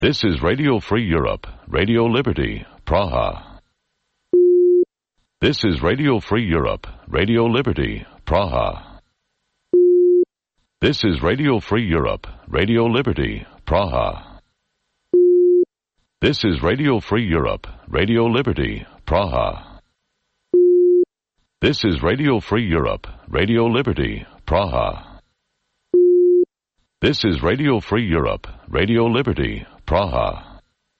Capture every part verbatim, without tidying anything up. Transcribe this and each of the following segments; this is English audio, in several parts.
This is Radio Free Europe, Radio Liberty, Praha. This is Radio Free Europe, Radio Liberty, Praha. This is Radio Free Europe, Radio Liberty, Praha. This is Radio Free Europe, Radio Liberty, Praha. This is Radio Free Europe, Radio Liberty, Praha. This is Radio Free Europe, Radio Liberty, Praha.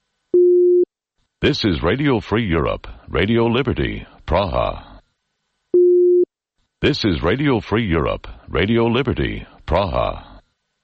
This is Radio Free Europe, Radio Liberty, Praha. This is Radio Free Europe, Radio Liberty, Praha.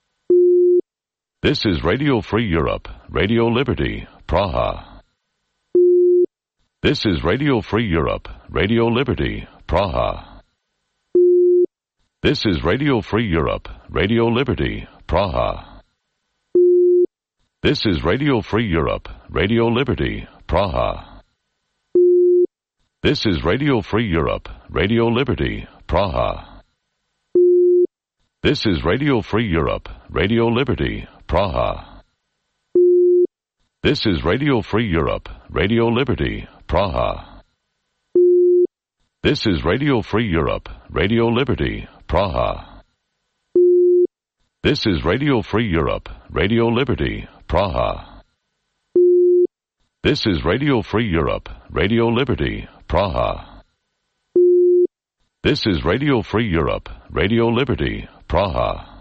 This is Radio Free Europe, Radio Liberty, Praha. This is Radio Free Europe, Radio Liberty, Praha. This is Radio Free Europe, Radio Liberty, Praha. This is Radio Free Europe, Radio Liberty, Praha. This is Radio Free Europe, Radio Liberty, Praha. This is Radio Free Europe, Radio Liberty, Praha. This is Radio Free Europe, Radio Liberty, Praha. This is Radio Free Europe, Radio Liberty, Praha. This is Radio Free Europe, Radio Liberty, Praha. This is Radio Free Europe, Radio Liberty, Praha. This is Radio Free Europe, Radio Liberty, Praha.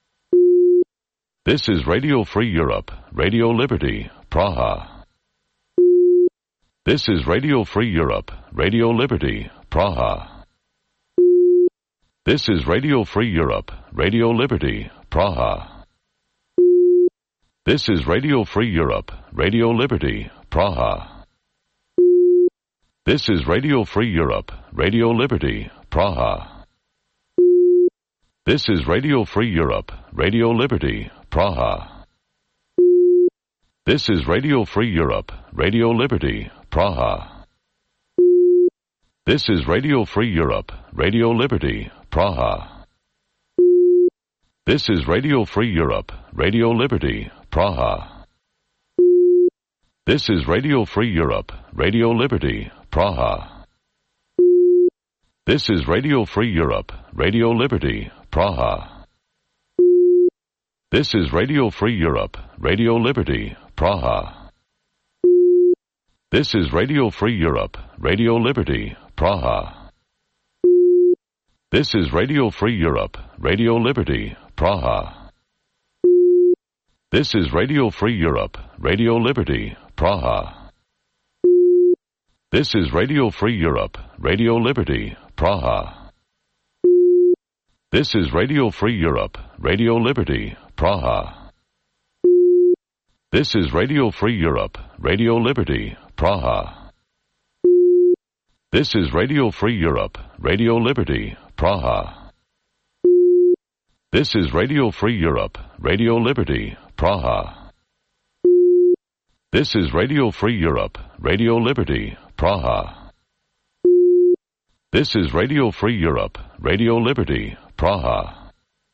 This is Radio Free Europe, Radio Liberty, Praha. This is Radio Free Europe, Radio Liberty, Praha. This is Radio Free Europe, Radio Liberty, Praha. This is Radio Free Europe, Radio Liberty, Praha. This is Radio Free Europe, Radio Liberty, Praha. This is Radio Free Europe, Radio Liberty, Praha. This is Radio Free Europe, Radio Liberty, Praha. This is Radio Free Europe, Radio Liberty, Praha. This is Radio Free Europe, Radio Liberty, Praha. This is Radio Free Europe, Radio Liberty, Praha. This is Radio Free Europe, Radio Liberty, Praha. This is Radio Free Europe, Radio Liberty, Praha. This is Radio Free Europe, Radio Liberty, Praha. This is Radio Free Europe, Radio Liberty, Praha. This is Radio Free Europe, Radio Liberty, Praha. This is Radio Free Europe, Radio Liberty, Praha. This is Radio Free Europe, Radio Liberty, Praha. This is Radio Free Europe, Radio Liberty, Praha. This is Radio Free Europe, Radio Liberty, Praha. This is Radio Free Europe, Radio Liberty, Praha. This is Radio Free Europe, Radio Liberty, Praha. This is Radio Free Europe, Radio Liberty, Praha.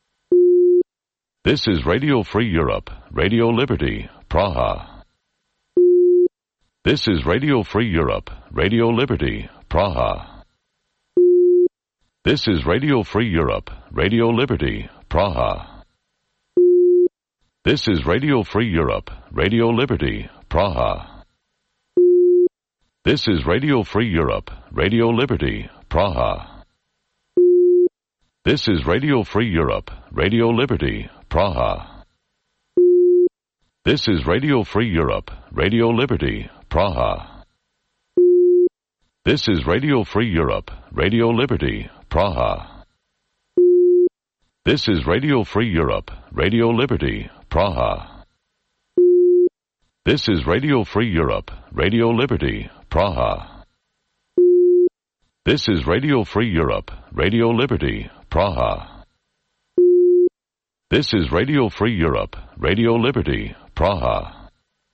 This is Radio Free Europe, Radio Liberty, Praha. This is Radio Free Europe, Radio Liberty, Praha. This is Radio Free Europe, Radio Liberty, Praha. This is Radio Free Europe, Radio Liberty, Praha. This is Radio Free Europe, Radio Liberty, Praha. This is Radio Free Europe, Radio Liberty, Praha. This is Radio Free Europe, Radio Liberty, Praha. This is Radio Free Europe, Radio Liberty, Praha. This is Radio Free Europe, Radio Liberty, Praha. This is Radio Free Europe, Radio Liberty, Praha. This is Radio Free Europe, Radio Liberty, Praha. This is Radio Free Europe, Radio Liberty, Praha.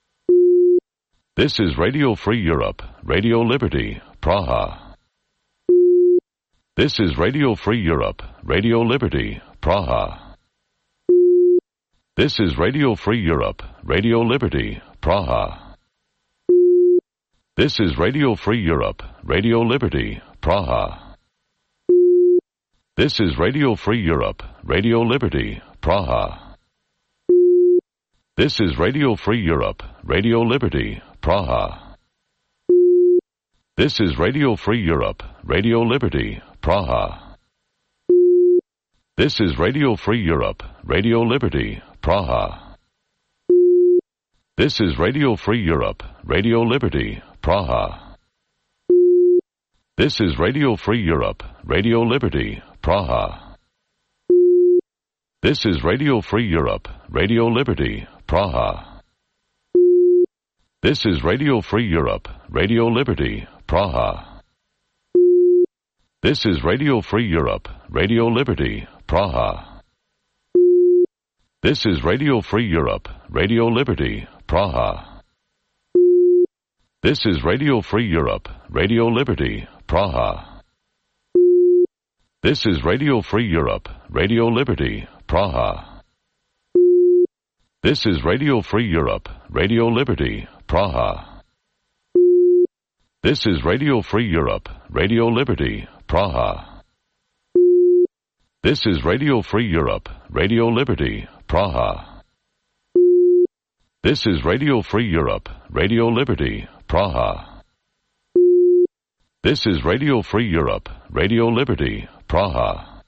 This is Radio Free Europe, Radio Liberty, Praha. This is Radio Free Europe, Radio Liberty, Praha. This is Radio Free Europe, Radio Liberty, Praha. This is Radio Free Europe, Radio Liberty, Praha. This is Radio Free Europe, Radio Liberty, Praha. This is Radio Free Europe, Radio Liberty, Praha. This is Radio Free Europe, Radio Liberty, Praha. This is Radio Free Europe, Radio Liberty, Praha. This is Radio Free Europe, Radio Liberty, Praha. This is Radio Free Europe, Radio Liberty, Praha. This is Radio Free Europe, Radio Liberty, Praha. This is Radio Free Europe, Radio Liberty, Praha. This is Radio Free Europe, Radio Liberty, Praha. This is Radio Free Europe, Radio Liberty, Praha. This is Radio Free Europe, Radio Liberty, Praha. This is Radio Free Europe, Radio Liberty, Praha. This is Radio Free Europe, Radio Liberty, Praha. This is Radio Free Europe, Radio Liberty, Praha. This is Radio Free Europe, Radio Liberty, Praha. This is Radio Free Europe, Radio Liberty, Praha. This is Radio Free Europe, Radio Liberty, Praha.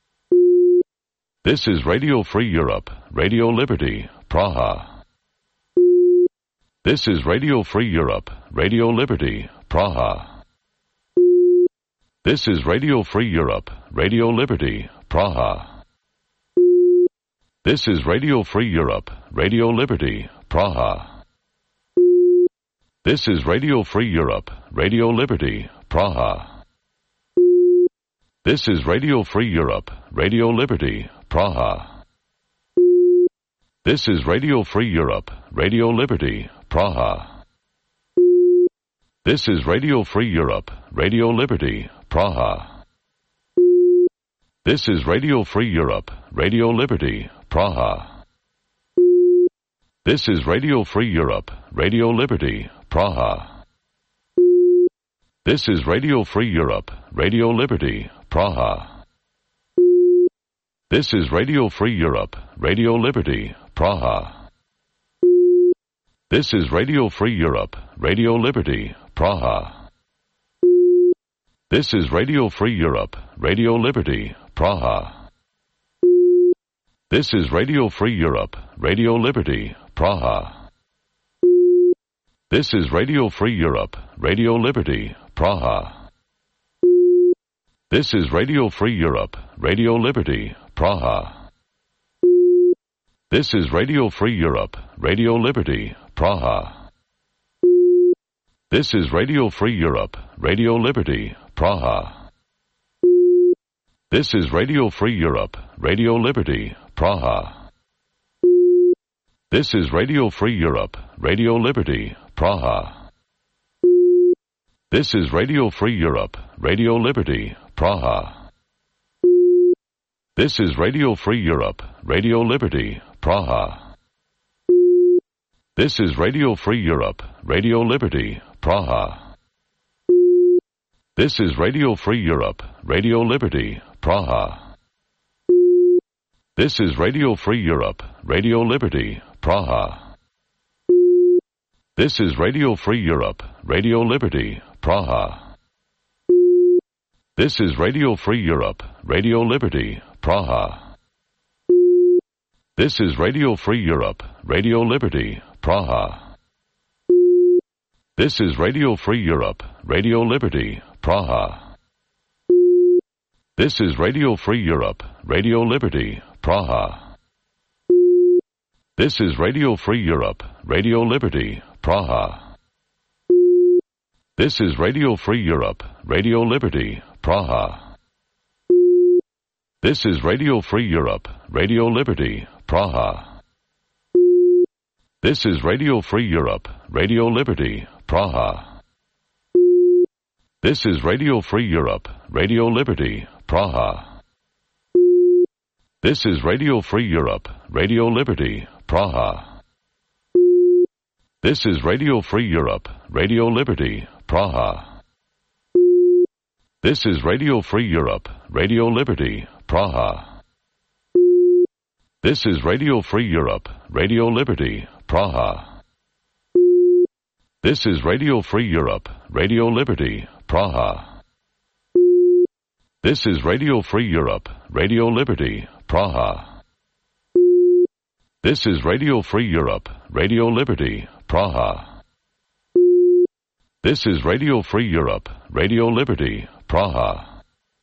This is Radio Free Europe, Radio Liberty, Praha. This is Radio Free Europe, Radio Liberty, Praha. This is Radio Free Europe, Radio Liberty, Praha. This is Radio Free Europe, Radio Liberty, Praha. This is Radio Free Europe, Radio Liberty, Praha. This is Radio Free Europe, Radio Liberty, Praha. This is Radio Free Europe, Radio Liberty, Praha. This is Radio Free Europe, Radio Liberty, Praha. This is Radio Free Europe, Radio Liberty, Praha. This is Radio Free Europe, Radio Liberty, Praha. This is Radio Free Europe, Radio Liberty, Praha. This is Radio Free Europe, Radio Liberty, Praha. This is Radio Free Europe, Radio Liberty, Praha. This is Radio Free Europe, Radio Liberty, Praha. This is Radio Free Europe, Radio Liberty, Praha. This is Radio Free Europe, Radio Liberty, Praha. This is Radio Free Europe, Radio Liberty, Praha. This is Radio Free Europe, Radio Liberty, Praha. This is Radio Free Europe, Radio Liberty, Praha. This is Radio Free Europe, Radio Liberty, Praha. This is Radio Free Europe, Radio Liberty, Praha. This is Radio Free Europe, Radio Liberty, Praha. This is Radio Free Europe, Radio Liberty, Praha. This is Radio Free Europe, Radio Liberty, Praha. This is Radio Free Europe, Radio Liberty, Praha. This is Radio Free Europe, Radio Liberty, Praha. This is Radio Free Europe, Radio Liberty, Praha. This is Radio Free Europe, Radio Liberty, Praha. This is Radio Free Europe, Radio Liberty, Praha. This is Radio Free Europe, Radio Liberty, Praha. This is Radio Free Europe, Radio Liberty, Praha. This is Radio Free Europe, Radio Liberty, Praha. This is Radio Free Europe, Radio Liberty, Praha. This is Radio Free Europe, Radio Liberty, Praha. This is Radio Free Europe, Radio Liberty, Praha. This is Radio Free Europe, Radio Liberty, Praha. This is Radio Free Europe, Radio Liberty, Praha. This is Radio Free Europe, Radio Liberty, Praha. This is Radio Free Europe, Radio Liberty, Praha. This is Radio Free Europe, Radio Liberty, Praha. This is Radio Free Europe, Radio Liberty, Praha. This is Radio Free Europe, Radio Liberty, Praha. This is Radio Free Europe, Radio Liberty, Praha. This is Radio Free Europe, Radio Liberty, Praha.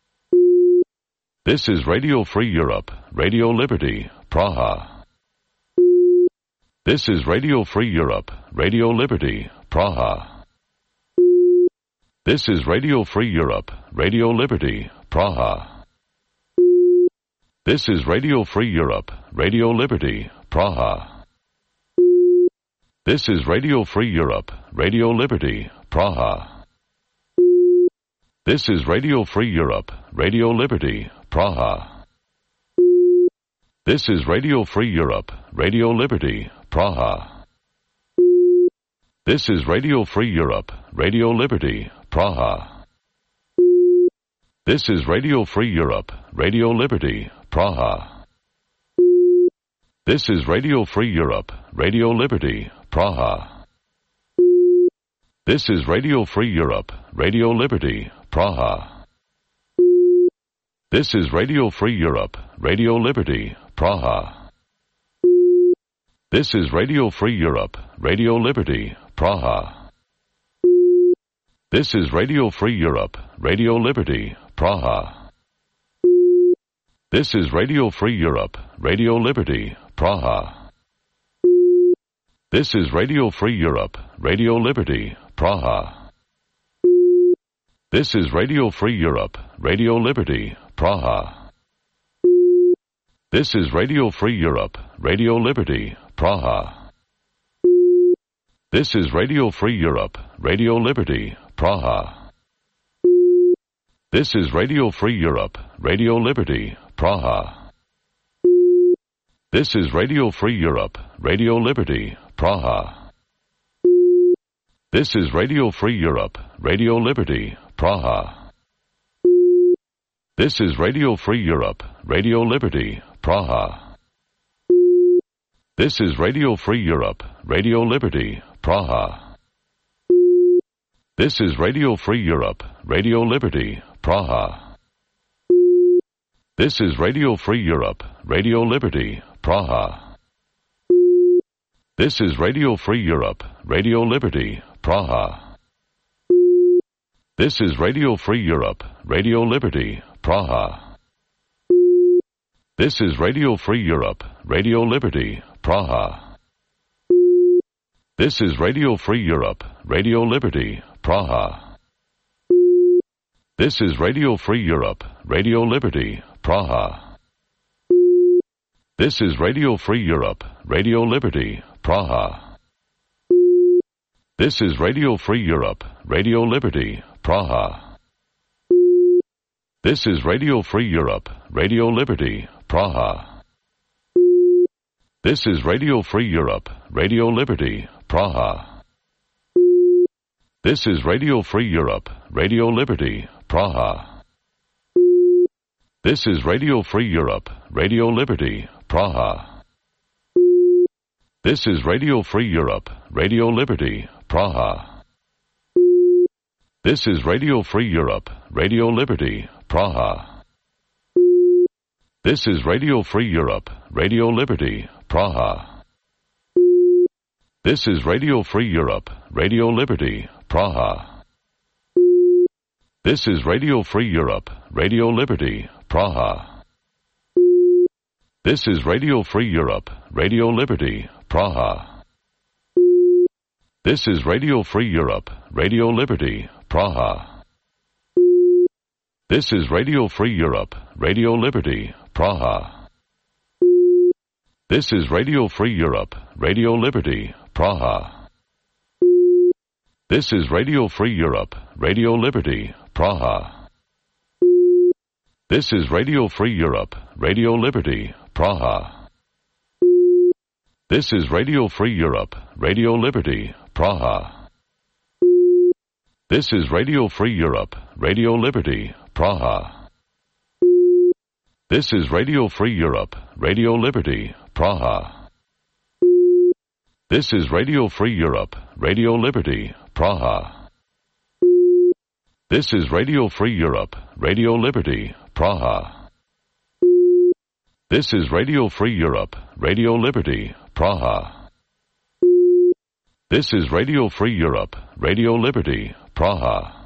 This is Radio Free Europe, Radio Liberty, Praha. This is Radio Free Europe, Radio Liberty, Praha. This is Radio Free Europe, Radio Liberty, Praha. This is Radio Free Europe, Radio Liberty, Praha. This is Radio Free Europe, Radio Liberty, Praha. This is Radio Free Europe, Radio Liberty, Praha. This is Radio Free Europe, Radio Liberty, Praha. This is Radio Free Europe, Radio Liberty, Praha. This is Radio Free Europe, Radio Liberty, Praha. This is Radio Free Europe, Radio Liberty, Praha. This is Radio Free Europe, Radio Liberty, Praha. This is Radio Free Europe, Radio Liberty, Praha. This is Radio Free Europe, Radio Liberty, Praha. This is Radio Free Europe, Radio Liberty, Praha. This is Radio Free Europe, Radio Liberty, Praha. This is Radio Free Europe, Radio Liberty, Praha. This is Radio Free Europe, Radio Liberty, Praha. This is Radio Free Europe, Radio Liberty, Praha. This is Radio Free Europe, Radio Liberty, Praha. This is Radio Free Europe, Radio Liberty, Praha. This is Radio Free Europe, Radio Liberty, Praha. This is Radio Free Europe, Radio Liberty, Praha. This is Radio Free Europe, Radio Liberty, Praha. This is Radio Free Europe, Radio Liberty, Praha. This is Radio Free Europe, Radio Liberty, Praha. This is Radio Free Europe, Radio Liberty, Praha. This is Radio Free Europe, Radio Liberty, Praha. This is Radio Free Europe, Radio Liberty, Praha. This is Radio Free Europe, Radio Liberty, Praha. This is Radio Free Europe, Radio Liberty, Praha. This is Radio Free Europe, Radio Liberty, Praha. This is Radio Free Europe, Radio Liberty, Praha. This is Radio Free Europe, Radio Liberty, Praha. This is Radio Free Europe, Radio Liberty, Praha. This is Radio Free Europe, Radio Liberty, Praha. This is Radio Free Europe, Radio Liberty, Praha. This is Radio Free Europe, Radio Liberty, Praha. This is Radio Free Europe, Radio Liberty, Praha. This is Radio Free Europe, Radio Liberty, Praha. This is Radio Free Europe, Radio Liberty, Praha. This is Radio Free Europe, Radio Liberty, Praha. This is Radio Free Europe, Radio Liberty, Praha. This is Radio Free Europe, Radio Liberty, Praha. This is Radio Free Europe, Radio Liberty, Praha. This is Radio Free Europe, Radio Liberty, Praha. This is Radio Free Europe, Radio Liberty, Praha. This is Radio Free Europe, Radio Liberty, Praha. This is Radio Free Europe, Radio Liberty, Praha. This is Radio Free Europe, Radio Liberty, Praha. This is Radio Free Europe, Radio Liberty, Praha. This is Radio Free Europe, Radio Liberty, Praha. This is Radio Free Europe, Radio Liberty, Praha. This is Radio Free Europe, Radio Liberty, Praha. This is Radio Free Europe, Radio Liberty, Praha. This is Radio Free Europe, Radio Liberty, Praha.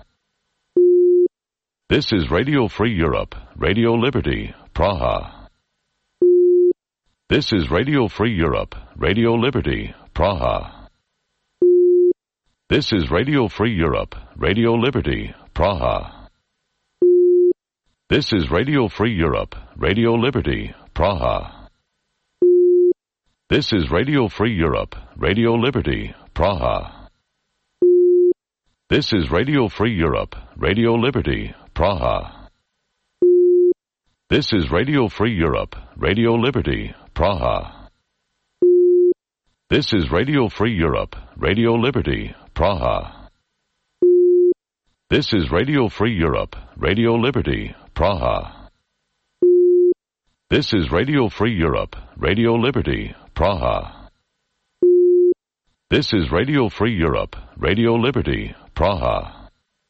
This is Radio Free Europe, Radio Liberty, Praha. This is Radio Free Europe, Radio Liberty, Praha. This is Radio Free Europe, Radio Liberty, Praha. This is Radio Free Europe, Radio Liberty, Praha. This is Radio Free Europe, Radio Liberty, Praha. This is Radio Free Europe, Radio Liberty, Praha. This is Radio Free Europe, Radio Liberty, Praha. This is Radio Free Europe, Radio Liberty, Praha. This is Radio Free Europe, Radio Liberty, Praha. This is Radio Free Europe, Radio Liberty, Praha. This is Radio Free Europe, Radio Liberty, Praha.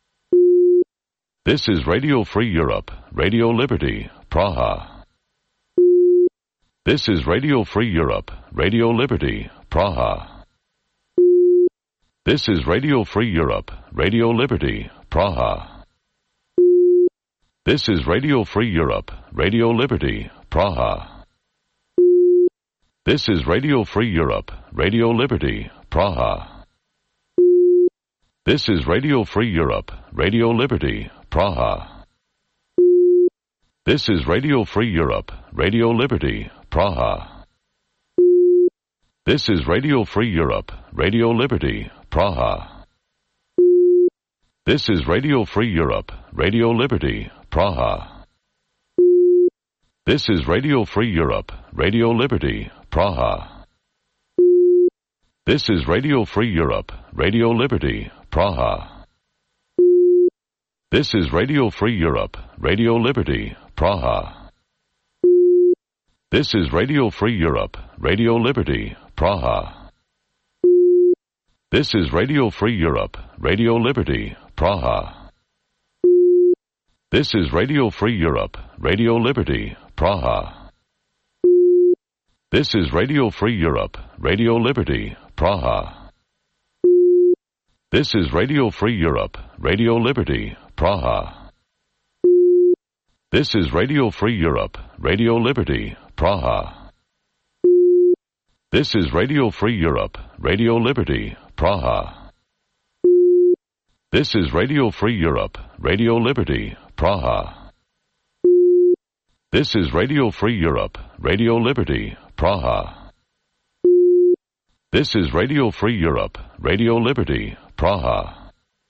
This is Radio Free Europe, Radio Liberty, Praha. This is Radio Free Europe, Radio Liberty, Praha. This is Radio Free Europe, Radio Liberty, Praha. This is Radio Free Europe, Radio Liberty, Praha. This is Radio Free Europe, Radio Liberty, Praha. This is Radio Free Europe, Radio Liberty, Praha. This is Radio Free Europe, Radio Liberty, Praha. This is Radio Free Europe, Radio Liberty, Praha. This is Radio Free Europe, Radio Liberty, Praha. This is Radio Free Europe, Radio Liberty, Praha. This is Radio Free Europe, Radio Liberty, Praha. This is Radio Free Europe, Radio Liberty, Praha. This is Radio Free Europe, Radio Liberty, Praha. This is Radio Free Europe, Radio Liberty, Praha. This is Radio Free Europe, Radio Liberty, Praha. This is Radio Free Europe, Radio Liberty, Praha. This is Radio Free Europe, Radio Liberty, Praha. This is Radio Free Europe, Radio Liberty, Praha. This is Radio Free Europe, Radio Liberty, Praha. This is Radio Free Europe, Radio Liberty, Praha. This is Radio Free Europe, Radio Liberty, Praha. This is Radio Free Europe, Radio Liberty, Praha.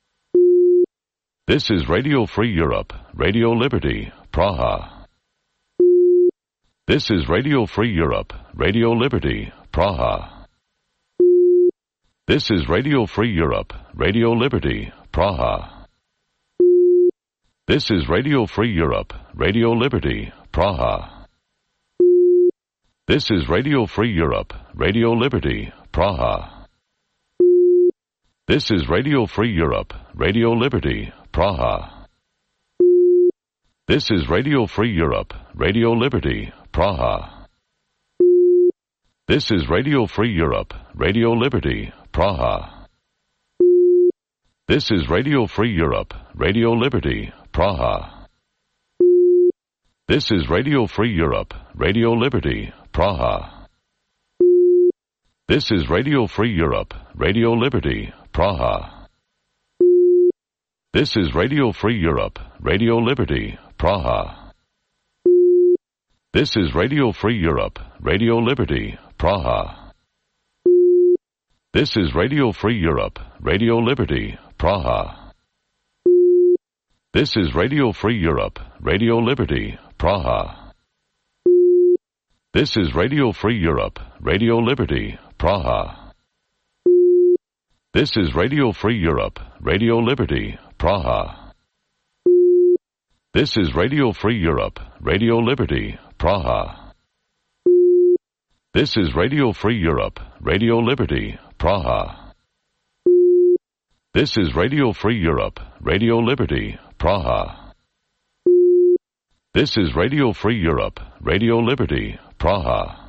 This is Radio Free Europe, Radio Liberty, Praha. This is Radio Free Europe, Radio Liberty, Praha. This is Radio Free Europe, Radio Liberty, Praha. This is Radio Free Europe, Radio Liberty, Praha. This is Radio Free Europe, Radio Liberty, Praha. This is Radio Free Europe, Radio Liberty, Praha. This is Radio Free Europe, Radio Liberty, Praha. This is Radio Free Europe, Radio Liberty, Praha. This is Radio Free Europe, Radio Liberty, Praha. This is Radio Free Europe, Radio Liberty, Praha. This is Radio Free Europe, Radio Liberty, Praha. This is Radio Free Europe, Radio Liberty, Praha. This is Radio Free Europe, Radio Liberty, Praha. This is Radio Free Europe, Radio Liberty, Praha. This is Radio Free Europe, Radio Liberty, Praha. This is Radio Free Europe, Radio Liberty, Praha. This is Radio Free Europe, Radio Liberty, Praha. This is Radio Free Europe, Radio Liberty, Praha. This is Radio Free Europe, Radio Liberty, Praha. This is Radio Free Europe, Radio Liberty, Praha. This is Radio Free Europe, Radio Liberty, Praha.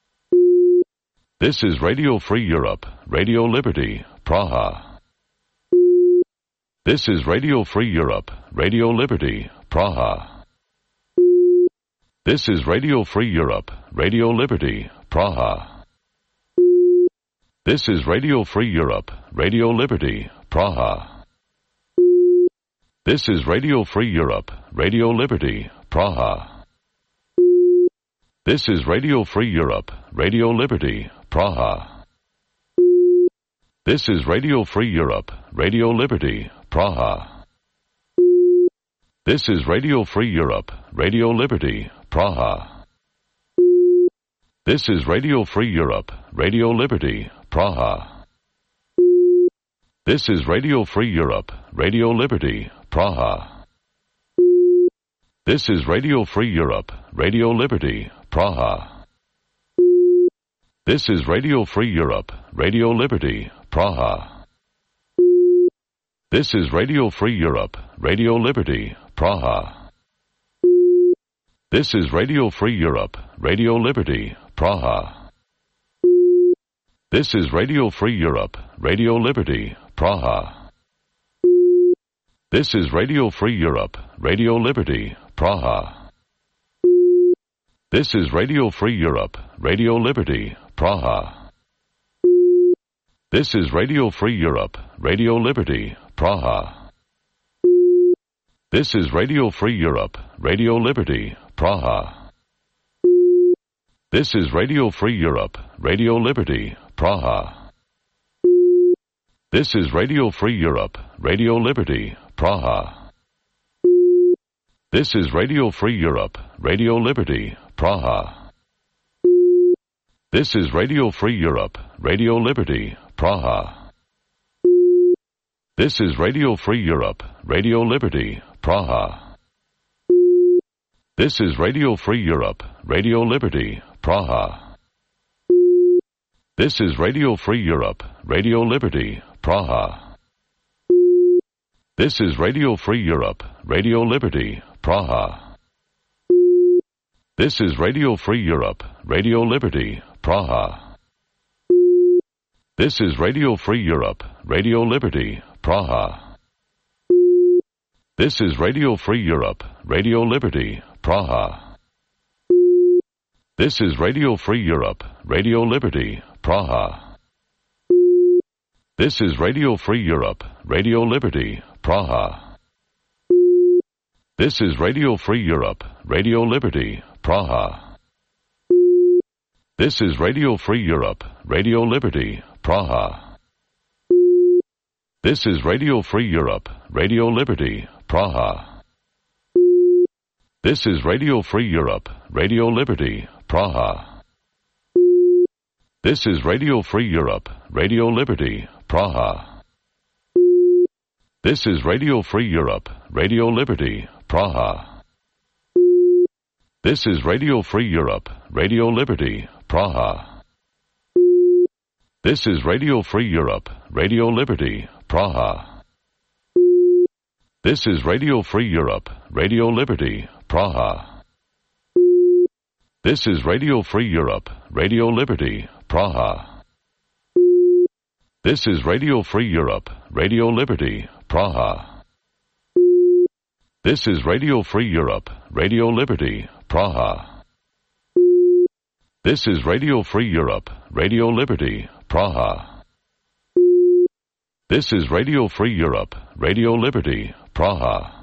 This is Radio Free Europe, Radio Liberty, Praha. This is Radio Free Europe, Radio Liberty, Praha. This is Radio Free Europe, Radio Liberty, Praha. This is Radio Free Europe, Radio Liberty, Praha. This is Radio Free Europe, Radio Liberty, Praha. This is Radio Free Europe, Radio Liberty, Praha. This is Radio Free Europe, Radio Liberty, Praha. This is Radio Free Europe, Radio Liberty, Praha. This is Radio Free Europe, Radio Liberty, Praha. This is Radio Free Europe, Radio Liberty, Praha. This is Radio Free Europe, Radio Liberty, Praha. This is Radio Free Europe, Radio Liberty, Praha. This is Radio Free Europe, Radio Liberty, Praha. This is Radio Free Europe, Radio Liberty, Praha. This is Radio Free Europe, Radio Liberty, Praha. This is Radio Free Europe, Radio Liberty, Praha. This is Radio Free Europe, Radio Liberty, Praha. This is Radio Free Europe, Radio Liberty, Praha. This is Radio Free Europe, Radio Liberty, Praha. This is Radio Free Europe, Radio Liberty, Praha. This is Radio Free Europe, Radio Liberty, Praha. This is Radio Free Europe, Radio Liberty, Praha. This is Radio Free Europe, Radio Liberty, Praha. This is Radio Free Europe, Radio Liberty, Praha. This is Radio Free Europe, Radio Liberty, Praha. This is Radio Free Europe, Radio Liberty, Praha. This is Radio Free Europe, Radio Liberty, Praha. This is Radio Free Europe, Radio Liberty, Praha. This is Radio Free Europe, Radio Liberty, Praha. This is Radio Free Europe, Radio Liberty, Praha. This is Radio Free Europe, Radio Liberty, Praha. This is Radio Free Europe, Radio Liberty, Praha. This is Radio Free Europe, Radio Liberty, Praha. This is Radio Free Europe, Radio Liberty, Praha. This is Radio Free Europe, Radio Liberty, Praha. This is Radio Free Europe, Radio Liberty, Praha. This is Radio Free Europe, Radio Liberty, Praha. This is Radio Free Europe, Radio Liberty, Praha. This is Radio Free Europe, Radio Liberty, Praha. This is Radio Free Europe, Radio Liberty, Praha. This is Radio Free Europe, Radio Liberty, Praha. This is Radio Free Europe, Radio Liberty, Praha. This is Radio Free Europe, Radio Liberty, Praha. This is Radio Free Europe, Radio Liberty, Praha. This is Radio Free Europe, Radio Liberty, Praha. This is Radio Free Europe, Radio Liberty, Praha.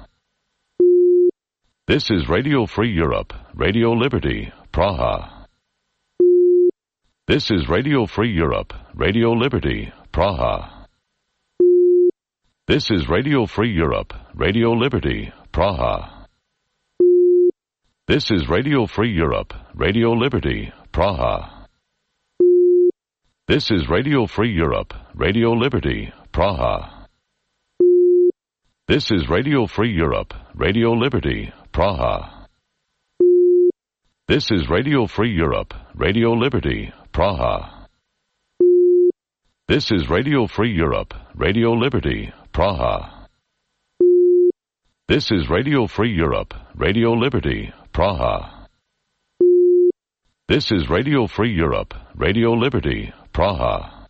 This is Radio Free Europe, Radio Liberty, Praha. This is Radio Free Europe, Radio Liberty, Praha. This is Radio Free Europe, Radio Liberty, Praha. This is Radio Free Europe, Radio Liberty, Praha. This is Radio Free Europe, Radio Liberty, Praha. This is Radio Free Europe, Radio Liberty, Praha. This is Radio Free Europe, Radio Liberty, Praha. This is Radio Free Europe, Radio Liberty, Praha. This is Radio Free Europe, Radio Liberty, Praha. This is Radio Free Europe, Radio Liberty, Praha.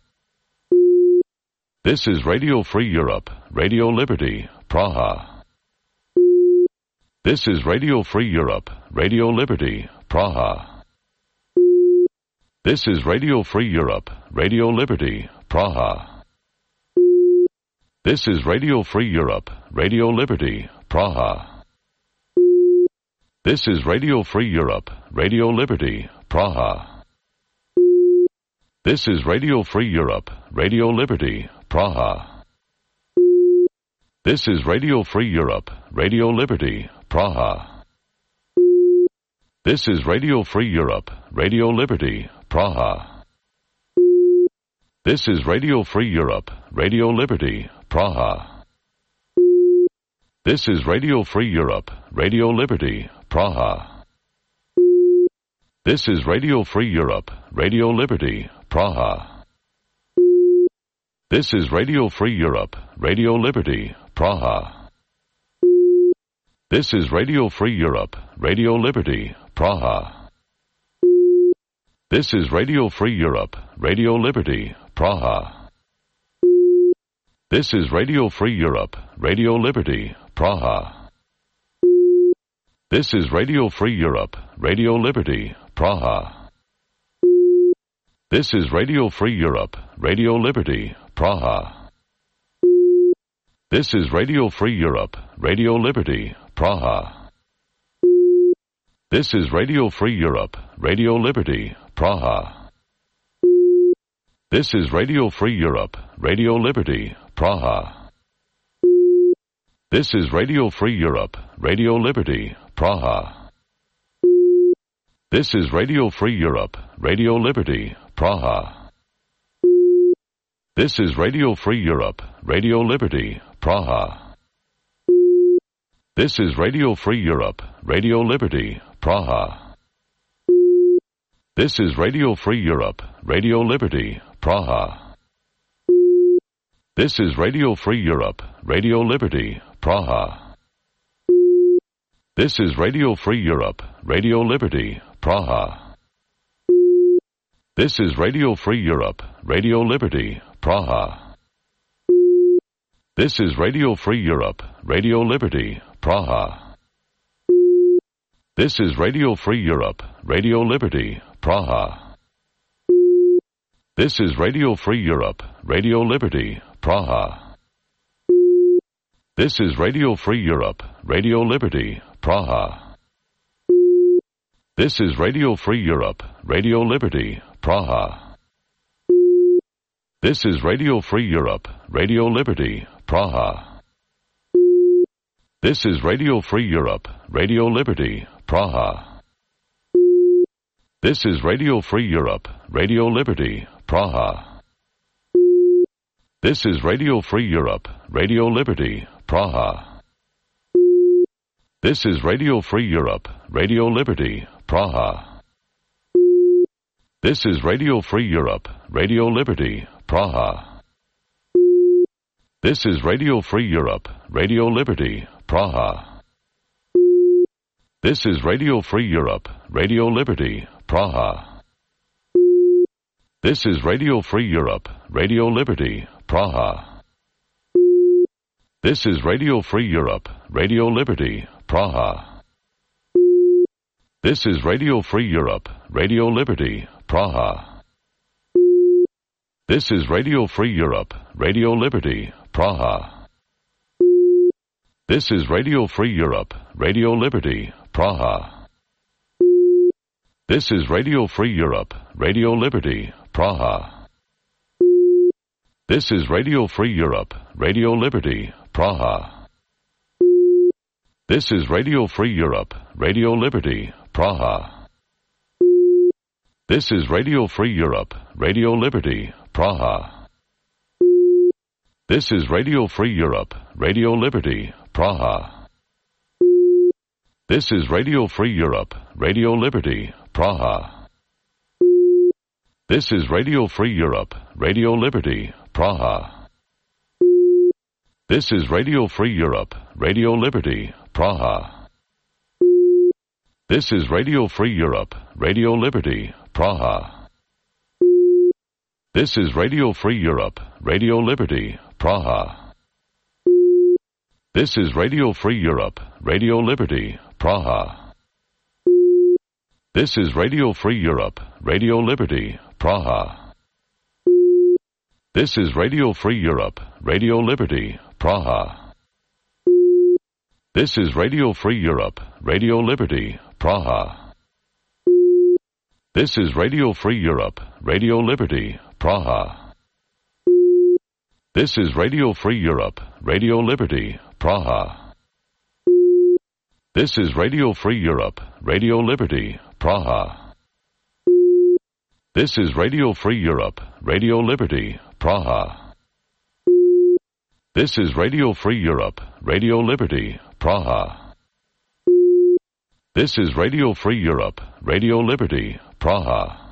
This is Radio Free Europe, Radio Liberty, Praha. This is Radio Free Europe, Radio Liberty, Praha. This is Radio Free Europe, Radio Liberty, Praha. This is Radio Free Europe, Radio Liberty, Praha. This is Radio Free Europe, Radio Liberty, Praha. This is Radio Free Europe, Radio Liberty, Praha. This is Radio Free Europe, Radio Liberty, Praha. This is Radio Free Europe, Radio Liberty, Praha. This is Radio Free Europe, Radio Liberty, Praha. This is Radio Free Europe, Radio Liberty, Praha. This is Radio Free Europe, Radio Liberty, Praha. This is Radio Free Europe, Radio Liberty, Praha. This is Radio Free Europe, Radio Liberty, Praha. This is Radio Free Europe, Radio Liberty, Praha. This is Radio Free Europe, Radio Liberty, Praha. This is Radio Free Europe, Radio Liberty, Praha. This is Radio Free Europe, Radio Liberty, Praha. This is Radio Free Europe, Radio Liberty, Praha. This is Radio Free Europe, Radio Liberty, Praha. This is Radio Free Europe, Radio Liberty, Praha. This is Radio Free Europe, Radio Liberty, Praha. This is Radio Free Europe, Radio Liberty, Praha. This is Radio Free Europe, Radio Liberty, Praha. This is Radio Free Europe, Radio Liberty, Praha. This is Radio Free Europe, Radio Liberty, Praha. This is Radio Free Europe, Radio Liberty, Praha. This is Radio Free Europe, Radio Liberty, Praha. This is Radio Free Europe, Radio Liberty, Praha. This is Radio Free Europe, Radio Liberty, Praha. This is Radio Free Europe, Radio Liberty, Praha. This is Radio Free Europe, Radio Liberty, Praha. This is Radio Free Europe, Radio Liberty, Praha. This is Radio Free Europe, Radio Liberty, Praha. This is Radio Free Europe, Radio Liberty, Praha. This is Radio Free Europe, Radio Liberty, Praha. This is Radio Free Europe, Radio Liberty, Praha. This is Radio Free Europe, Radio Liberty, Praha. This is Radio Free Europe, Radio Liberty, Praha. This is Radio Free Europe, Radio Liberty, Praha. This is Radio Free Europe, Radio Liberty, Praha. This is Radio Free Europe, Radio Liberty, Praha. This is Radio Free Europe, Radio Liberty, Praha. This is Radio Free Europe, Radio Liberty, Praha. This is Radio Free Europe, Radio Liberty, Praha. This is Radio Free Europe, Radio Liberty, Praha. This is Radio Free Europe, Radio Liberty, Praha. This is Radio Free Europe, Radio Liberty, Praha. This is Radio Free Europe, Radio Liberty, Praha. This is Radio Free Europe, Radio Liberty, Praha. This is Radio Free Europe, Radio Liberty, Praha. This is Radio Free Europe, Radio Liberty, Praha. This is Radio Free Europe, Radio Liberty, Praha. This is Radio Free Europe, Radio Liberty, Praha. This is Radio Free Europe, Radio Liberty, Praha. This is Radio Free Europe, Radio Liberty, Praha. This is Radio Free Europe, Radio Liberty, Praha. This is Radio Free Europe, Radio Liberty, Praha. This is Radio Free Europe, Radio Liberty, Praha. This is Radio Free Europe, Radio Liberty, Praha. This is Radio Free Europe, Radio Liberty, Praha. This is Radio Free Europe, Radio Liberty, Praha. This is Radio Free Europe, Radio Liberty, Praha. This is Radio Free Europe, Radio Liberty, Praha. This is Radio Free Europe, Radio Liberty, Praha. This is Radio Free Europe, Radio Liberty, Praha. This is Radio Free Europe, Radio Liberty, Praha.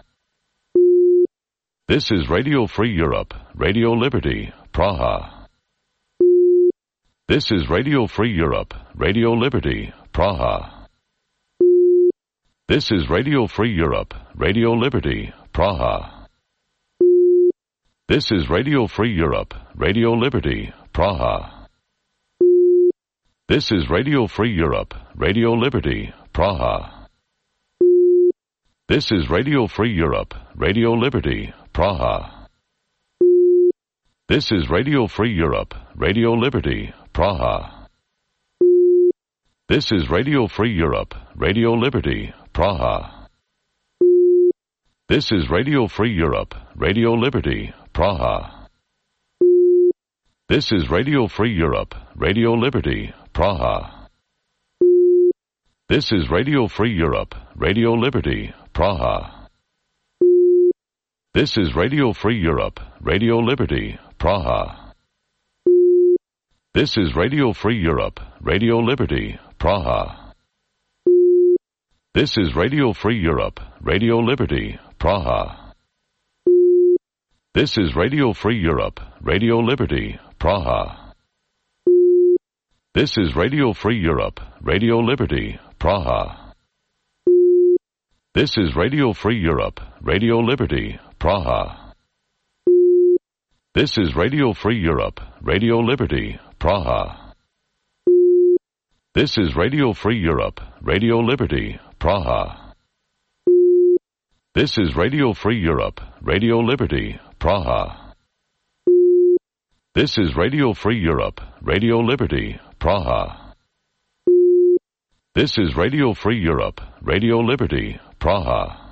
This is Radio Free Europe, Radio Liberty, Praha. This is Radio Free Europe, Radio Liberty, Praha. This is Radio Free Europe, Radio Liberty, Praha. This is Radio Free Europe, Radio Liberty, Praha. This is Radio Free Europe, Radio Liberty, Praha. This is Radio Free Europe, Radio Liberty, Praha. This is Radio Free Europe, Radio Liberty, Praha. This is Radio Free Europe, Radio Liberty, Praha. This is Radio Free Europe, Radio Liberty, Praha. This is Radio Free Europe, Radio Liberty, Praha. This is Radio Free Europe, Radio Liberty, Praha. This is Radio Free Europe, Radio Liberty, Praha. This is Radio Free Europe, Radio Liberty, Praha. This is Radio Free Europe, Radio Liberty, Praha. This is Radio Free Europe, Radio Liberty, Praha. This is Radio Free Europe, Radio Liberty, Praha. This is Radio Free Europe, Radio Liberty, Praha. This is Radio Free Europe, Radio Liberty, Praha. This is Radio Free Europe, Radio Liberty, Praha. This is Radio Free Europe, Radio Liberty, Praha. This is Radio Free Europe, Radio Liberty, Praha. This is Radio Free Europe, Radio Liberty, Praha.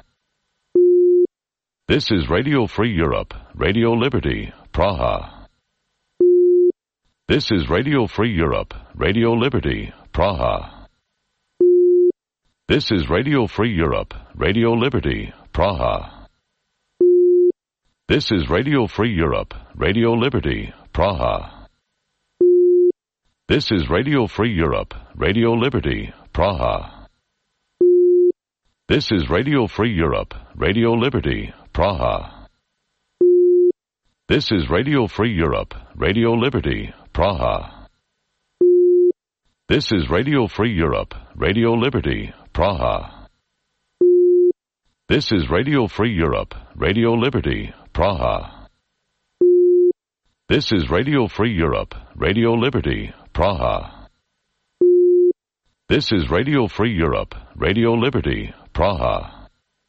This is Radio Free Europe, Radio Liberty, Praha. This is Radio Free Europe, Radio Liberty, Praha. This is Radio Free Europe, Radio Liberty, Praha. This is Radio Free Europe, Radio Liberty, Praha. This is Radio Free Europe, Radio Liberty, Praha. This is Radio Free Europe, Radio Liberty, Praha. This is Radio Free Europe, Radio Liberty, Praha. This is Radio Free Europe, Radio Liberty, Praha. This is Radio Free Europe, Radio Liberty, Praha. This is Radio Free Europe, Radio Liberty, Praha. This is Radio Free Europe, Radio Liberty, Praha.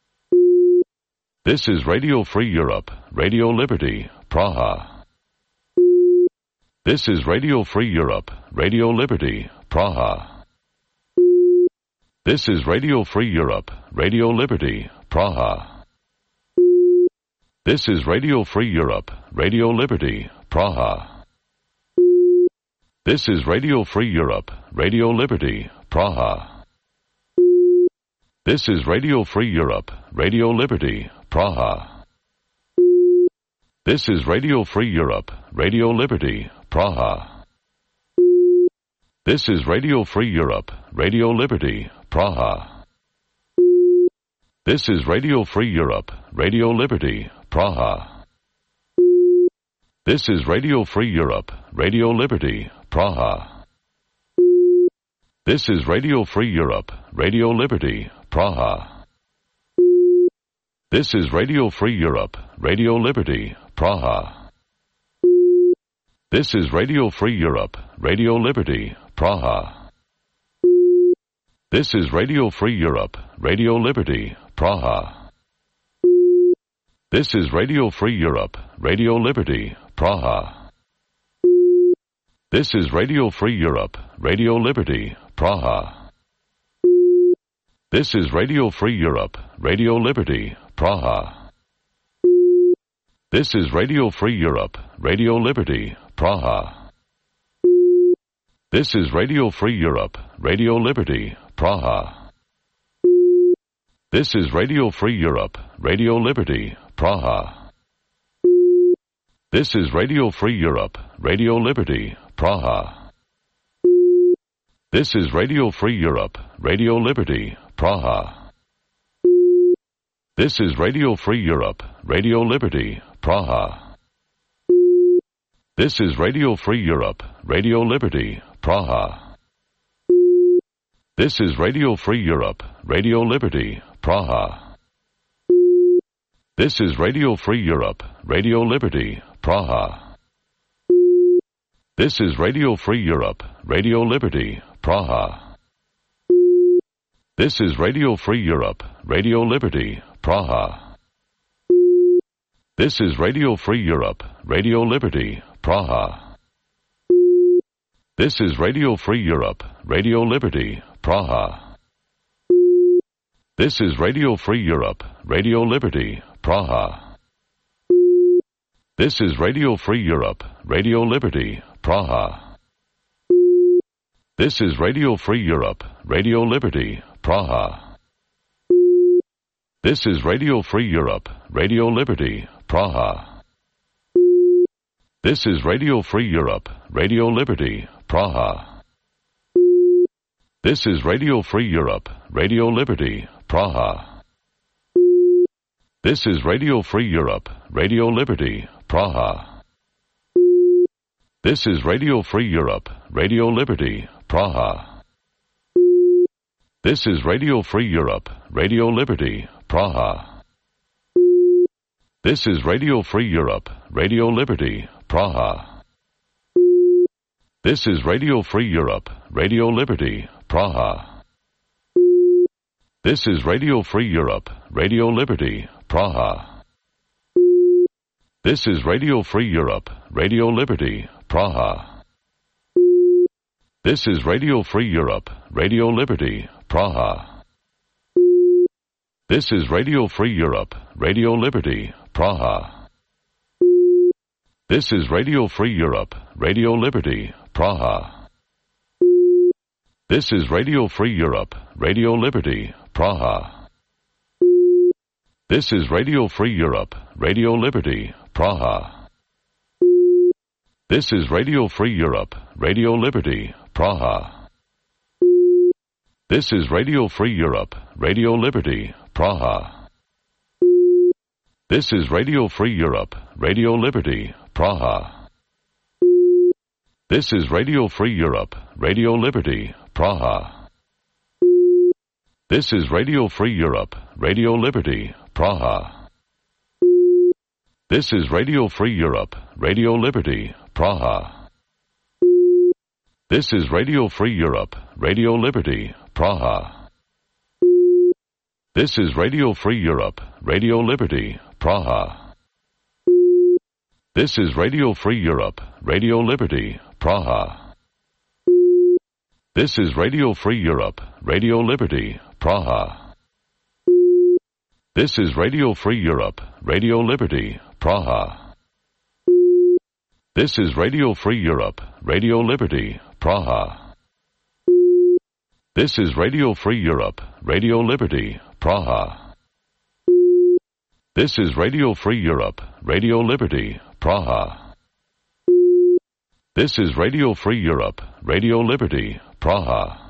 This is Radio Free Europe, Radio Liberty, Praha. This is Radio Free Europe, Radio Liberty, Praha. This is Radio Free Europe, Radio Liberty, Praha. This is Radio Free Europe, Radio Liberty, Praha. This is Radio Free Europe, Radio Liberty, Praha. This is Radio Free Europe, Radio Liberty, Praha. This is Radio Free Europe, Radio Liberty, Praha. This is Radio Free Europe, Radio Liberty, Praha. This is Radio Free Europe, Radio Liberty, Praha. This is Radio Free Europe, Radio Liberty, Praha. This is Radio Free Europe, Radio Liberty, Praha. This is Radio Free Europe, Radio Liberty, Praha. This is Radio Free Europe, Radio Liberty, Praha. This is Radio Free Europe, Radio Liberty, Praha. This is Radio Free Europe, Radio Liberty, Praha. This is Radio Free Europe, Radio Liberty, Praha. This is Radio Free Europe, Radio Liberty, Praha. This is Radio Free Europe, Radio Liberty, Praha. This is Radio Free Europe, Radio Liberty, Praha. This is Radio Free Europe, Radio Liberty, Praha. This is Radio Free Europe, Radio Liberty, Praha. This is Radio Free Europe, Radio Liberty, Praha. This is Radio Free Europe, Radio Liberty, Praha. This is Radio Free Europe, Radio Liberty, Praha. This is Radio Free Europe, Radio Liberty, Praha. This is Radio Free Europe, Radio Liberty, Praha. This is Radio Free Europe, Radio Liberty, Praha. This is Radio Free Europe, Radio Liberty, Praha. This is Radio Free Europe, Radio Liberty, Praha. This is Radio Free Europe, Radio Liberty, Praha. This is Radio Free Europe, Radio Liberty, Praha. This is Radio Free Europe, Radio Liberty, Praha. This is Radio Free Europe, Radio Liberty, Praha. This is Radio Free Europe, Radio Liberty, Praha. This is Radio Free Europe, Radio Liberty, Praha. This is Radio Free Europe, Radio Liberty, Praha. This is Radio Free Europe, Radio Liberty, Praha. This is Radio Free Europe, Radio Liberty, Praha. This is Radio Free Europe, Radio Liberty, Praha. This is Radio Free Europe, Radio Liberty, Praha. This is Radio Free Europe, Radio Liberty, Praha. This is Radio Free Europe, Radio Liberty, Praha. This is Radio Free Europe, Radio Liberty, Praha. This is Radio Free Europe, Radio Liberty, Praha. This is Radio Free Europe, Radio Liberty, Praha. This is Radio Free Europe, Radio Liberty, Praha. This is Radio Free Europe, Radio Liberty, Praha. This is Radio Free Europe, Radio Liberty, Praha. This is Radio Free Europe, Radio Liberty, Praha. This is Radio Free Europe, Radio Liberty, Praha. This is Radio Free Europe, Radio Liberty, Praha. This is Radio Free Europe, Radio Liberty, Praha. This is Radio Free Europe, Radio Liberty, Praha. This is Radio Free Europe, Radio Liberty, Praha. This is Radio Free Europe, Radio Liberty, Praha. This is Radio Free Europe, Radio Liberty, Praha. This is Radio Free Europe, Radio Liberty, Praha. This is Radio Free Europe, Radio Liberty, Praha. This is Radio Free Europe, Radio Liberty, Praha. This is Radio Free Europe, Radio Liberty, Praha. This is Radio Free Europe, Radio Liberty, Praha. This is Radio Free Europe, Radio Liberty, Praha. This is Radio Free Europe, Radio Liberty, Praha.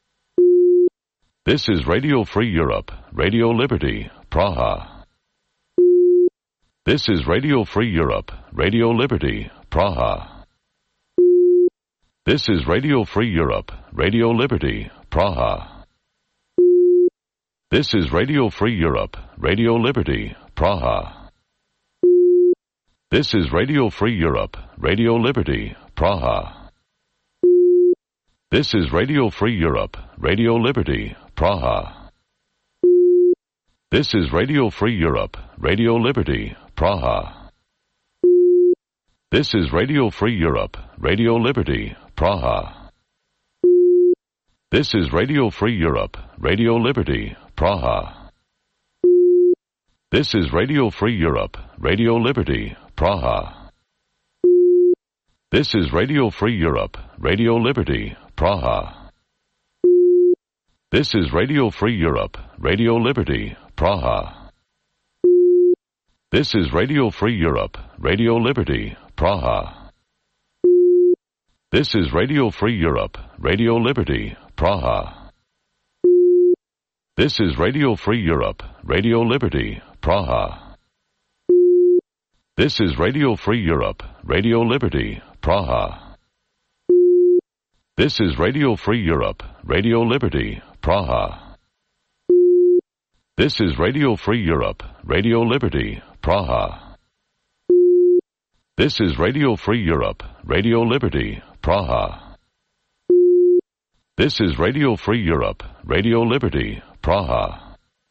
This is Radio Free Europe, Radio Liberty, Praha. This is Radio Free Europe, Radio Liberty, Praha. This is Radio Free Europe, Radio Liberty, Praha. This is Radio Free Europe, Radio Liberty, Praha. This is Radio Free Europe, Radio Liberty, Praha. This is Radio Free Europe, Radio Liberty, Praha. This is Radio Free Europe, Radio Liberty, Praha. This is Radio Free Europe, Radio Liberty, Praha. This is Radio Free Europe, Radio Liberty, Praha. This is Radio Free Europe, Radio Liberty, Praha. This is Radio Free Europe, Radio Liberty, Praha. This is Radio Free Europe, Radio Liberty, Praha. This is Radio Free Europe, Radio Liberty, Praha. This is Radio Free Europe, Radio Liberty, Praha. This is Radio Free Europe, Radio Liberty, Praha. This is Radio Free Europe, Radio Liberty, Praha. This is Radio Free Europe, Radio Liberty, Praha. This is Radio Free Europe, Radio Liberty, Praha. This is Radio Free Europe, Radio Liberty, Praha. This is Radio Free Europe, Radio Liberty, Praha.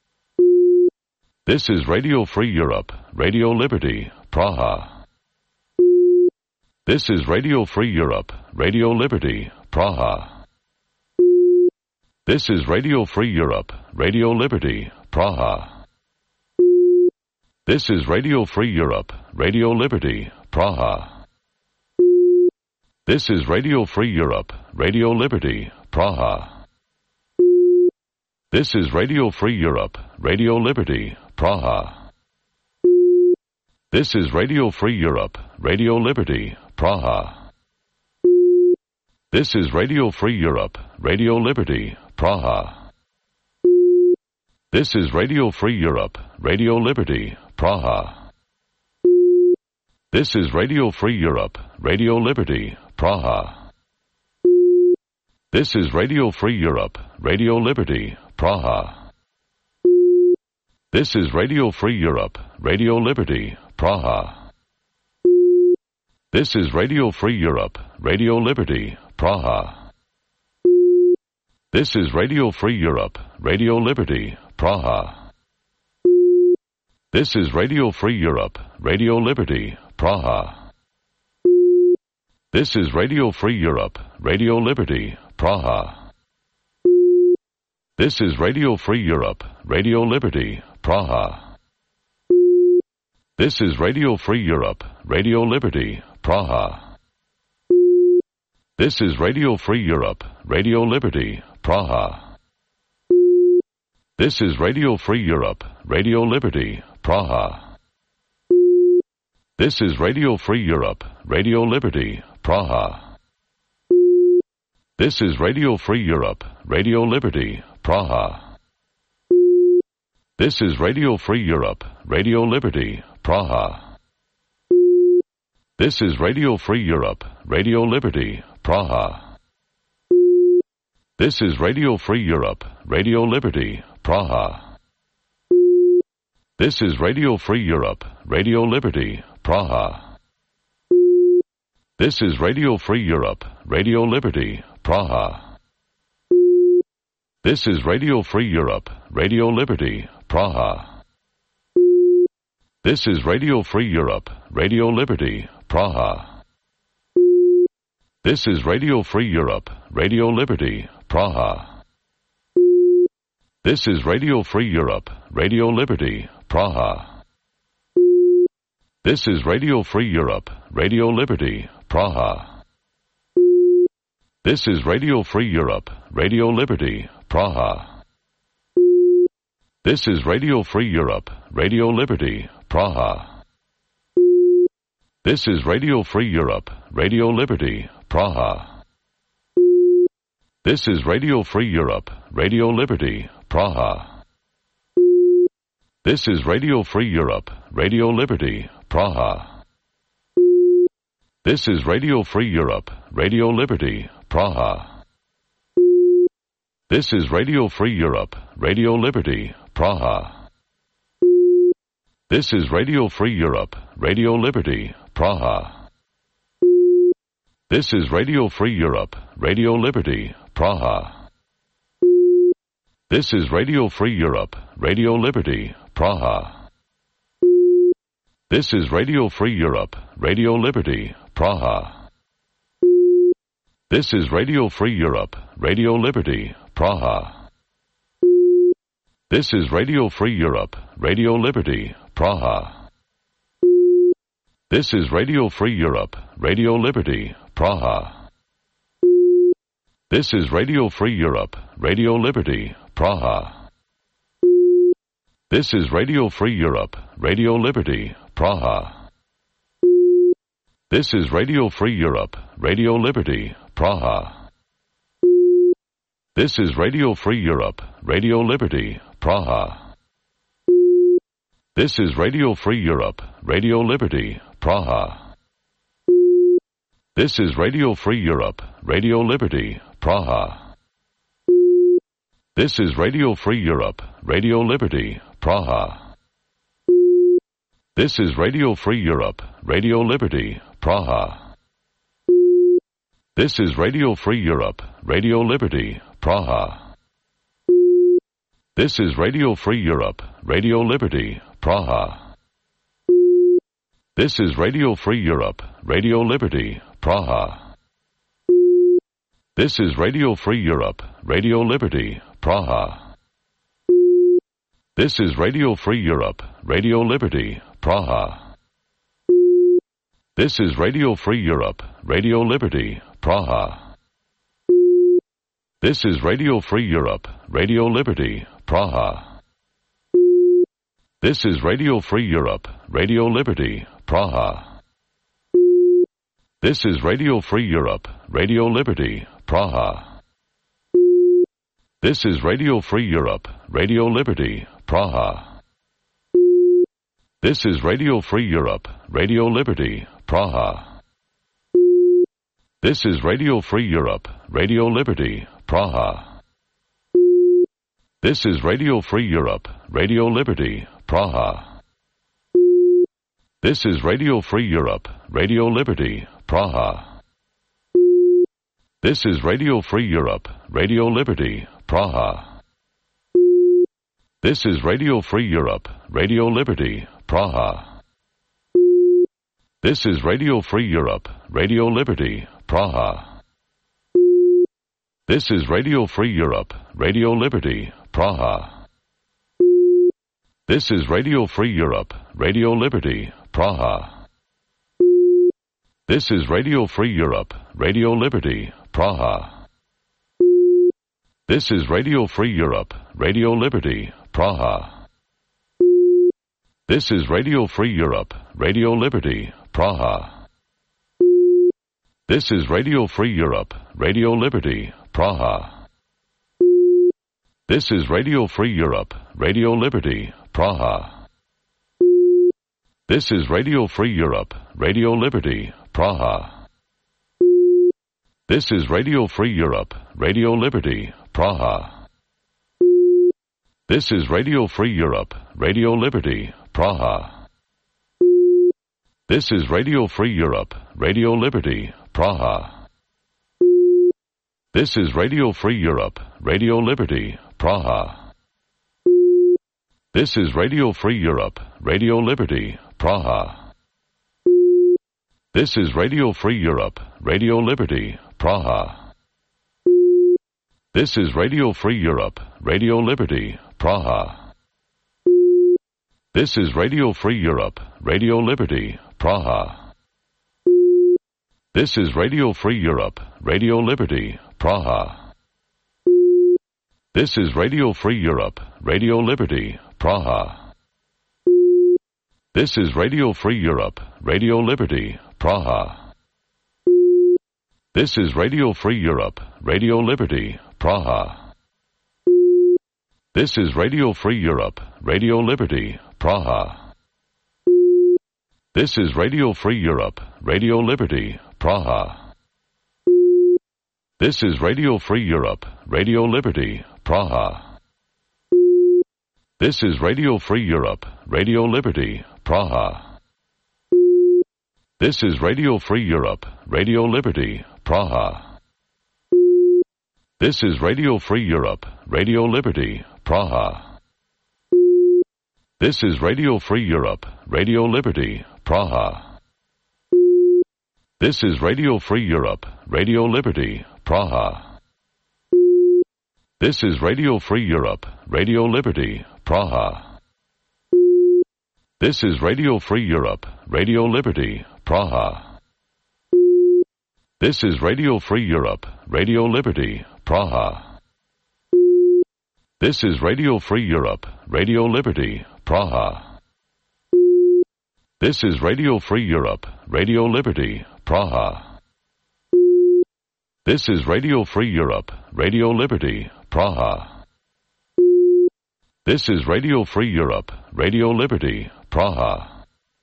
This is Radio Free Europe, Radio Liberty, Praha. This is Radio Free Europe, Radio Liberty, Praha. This is Radio Free Europe, Radio Liberty, Praha. This is Radio Free Europe, Radio Liberty, Praha. This is Radio Free Europe, Radio Liberty, Praha. This is Radio Free Europe, Radio Liberty, Praha. This is Radio Free Europe, Radio Liberty, Praha. This is Radio Free Europe, Radio Liberty, Praha. This is Radio Free Europe, Radio Liberty, Praha. This is Radio Free Europe, Radio Liberty, Praha. This is Radio Free Europe, Radio Liberty, Praha. This is Radio Free Europe, Radio Liberty, Praha. This is Radio Free Europe, Radio Liberty, Praha. This is Radio Free Europe, Radio Liberty, Praha. This is Radio Free Europe, Radio Liberty, Praha. This is Radio Free Europe, Radio Liberty, Praha. This is Radio Free Europe, Radio Liberty, Praha. This is Radio Free Europe, Radio Liberty, Praha. This is Radio Free Europe, Radio Liberty, Praha. This is Radio Free Europe, Radio Liberty, Praha. This is Radio Free Europe, Radio Liberty, Praha. This is Radio Free Europe, Radio Liberty, Praha. This is Radio Free Europe, Radio Liberty, Praha. This is Radio Free Europe, Radio Liberty, Praha. This is Radio Free Europe, Radio Liberty, Praha. This is Radio Free Europe, Radio Liberty, Praha. This is Radio Free Europe, Radio Liberty, Praha. This is Radio Free Europe, Radio Liberty, Praha. This is Radio Free Europe, Radio Liberty, Praha. This is Radio Free Europe, Radio Liberty, Praha. This is Radio Free Europe, Radio Liberty, Praha. This is Radio Free Europe, Radio Liberty, Praha. This is Radio Free Europe, Radio Liberty, Praha. This is Radio Free Europe, Radio Liberty, Praha. This is Radio Free Europe, Radio Liberty, Praha. This is Radio Free Europe, Radio Liberty, Praha. This is Radio Free Europe, Radio Liberty, Praha. This is Radio Free Europe, Radio Liberty, Praha. This is Radio Free Europe, Radio Liberty, Praha. This is Radio Free Europe, Radio Liberty, Praha. This is Radio Free Europe, Radio Liberty, Praha. This is Radio Free Europe, Radio Liberty, Praha. This is Radio Free Europe, Radio Liberty, Praha. This is Radio Free Europe, Radio Liberty, Praha. This is Radio Free Europe, Radio Liberty, Praha. This is Radio Free Europe, Radio Liberty, Praha. This is Radio Free Europe, Radio Liberty, Praha. This is Radio Free Europe, Radio Liberty, Praha. This is Radio Free Europe, Radio Liberty, Praha. This is Radio Free Europe, Radio Liberty, Praha. This is Radio Free Europe, Radio Liberty, Praha. This is Radio Free Europe, Radio Liberty, Praha. This is Radio Free Europe, Radio Liberty, Praha. This is Radio Free Europe, Radio Liberty, Praha. This is Radio Free Europe, Radio Liberty, Praha. This is Radio Free Europe, Radio Liberty, Praha. This is Radio Free Europe, Radio Liberty, Praha. This is Radio Free Europe, Radio Liberty, Praha. This is Radio Free Europe, Radio Liberty, Praha. This is Radio Free Europe, Radio Liberty, Praha. This is Radio Free Europe, Radio Liberty, Praha. This is Radio Free Europe, Radio Liberty, Praha. This is Radio Free Europe, Radio Liberty, Praha. This is Radio Free Europe, Radio Liberty, Praha. This is Radio Free Europe, Radio Liberty, Praha. This is Radio Free Europe, Radio Liberty, Praha. This is Radio Free Europe, Radio Liberty, Praha. This is Radio Free Europe, Radio Liberty, Praha. This is Radio Free Europe, Radio Liberty, Praha. This is Radio Free Europe, Radio Liberty, Praha. This is Radio Free Europe, Radio Liberty, Praha. This is Radio Free Europe, Radio Liberty, Praha. This is Radio Free Europe, Radio Liberty, Praha. This is Radio Free Europe, Radio Liberty, Praha. This is Radio Free Europe, Radio Liberty, Praha. This is Radio Free Europe, Radio Liberty, Praha. This is Radio Free Europe, Radio Liberty, Praha. This is Radio Free Europe, Radio Liberty, Praha. This is Radio Free Europe, Radio Liberty, Praha. This is Radio Free Europe, Radio Liberty, Praha. This is Radio Free Europe, Radio Liberty, Praha. This is Radio Free Europe, Radio Liberty, Praha. This is Radio Free Europe, Radio Liberty, Praha. This is Radio Free Europe, Radio Liberty, Praha. This is Radio Free Europe, Radio Liberty, Praha. This is Radio Free Europe, Radio Liberty, Praha. This is Radio Free Europe, Radio Liberty, Praha. This is Radio Free Europe, Radio Liberty, Praha. This is Radio Free Europe, Radio Liberty, Praha. This is Radio Free Europe, Radio Liberty, Praha. This is Radio Free Europe, Radio Liberty, Praha. This is Radio Free Europe, Radio Liberty, Praha. This is Radio Free Europe, Radio Liberty, Praha. This is Radio Free Europe, Radio Liberty, Praha. This is Radio Free Europe, Radio Liberty, Praha. This is Radio Free Europe, Radio Liberty, Praha. This is Radio Free Europe, Radio Liberty, Praha. This is Radio Free Europe, Radio Liberty, Praha. This is Radio Free Europe, Radio Liberty, Praha. This is Radio Free Europe, Radio Liberty, Praha. This is Radio Free Europe, Radio Liberty, Praha. This is Radio Free Europe, Radio Liberty, Praha. This is Radio Free Europe, Radio Liberty, Praha. This is Radio Free Europe, Radio Liberty, Praha. This is Radio Free Europe, Radio Liberty, Praha. This is Radio Free Europe, Radio Liberty, Praha.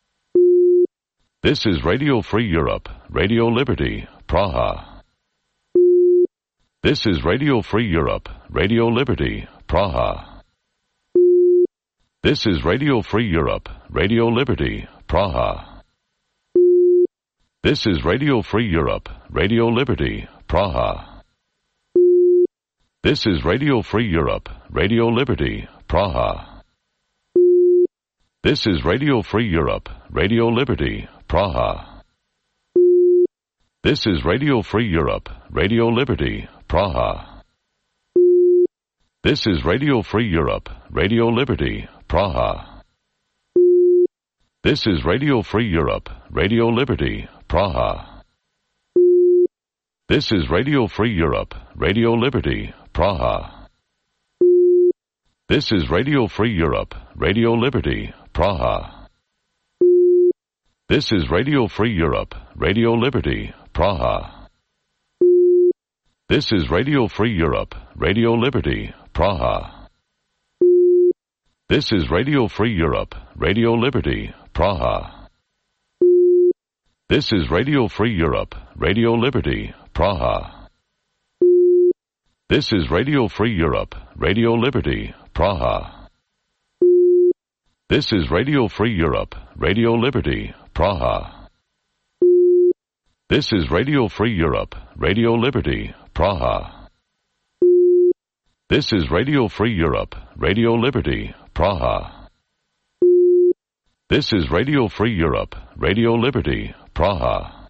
This is Radio Free Europe, Radio Liberty, Praha. This is Radio Free Europe, Radio Liberty, Praha. This is Radio Free Europe, Radio Liberty, Praha. This is Radio Free Europe, Radio Liberty, Praha. This is Radio Free Europe, Radio Liberty, Praha. This is Radio Free Europe, Radio Liberty, Praha. This is Radio Free Europe, Radio Liberty, Praha. This is Radio Free Europe, Radio Liberty, Praha. This is Radio Free Europe, Radio Liberty, Praha. This is Radio Free Europe, Radio Liberty, Praha. This is Radio Free Europe, Radio Liberty, Praha. This is Radio Free Europe, Radio Liberty, Praha. This is Radio Free Europe, Radio Liberty, Praha. This is Radio Free Europe, Radio Liberty, Praha. This is Radio Free Europe, Radio Liberty, Praha. This is Radio Free Europe, Radio Liberty, Praha. This is Radio Free Europe, Radio Liberty, Praha. This is Radio Free Europe, Radio Liberty, Praha. This is Radio Free Europe, Radio Liberty, Praha. This is Radio Free Europe, Radio Liberty, Praha.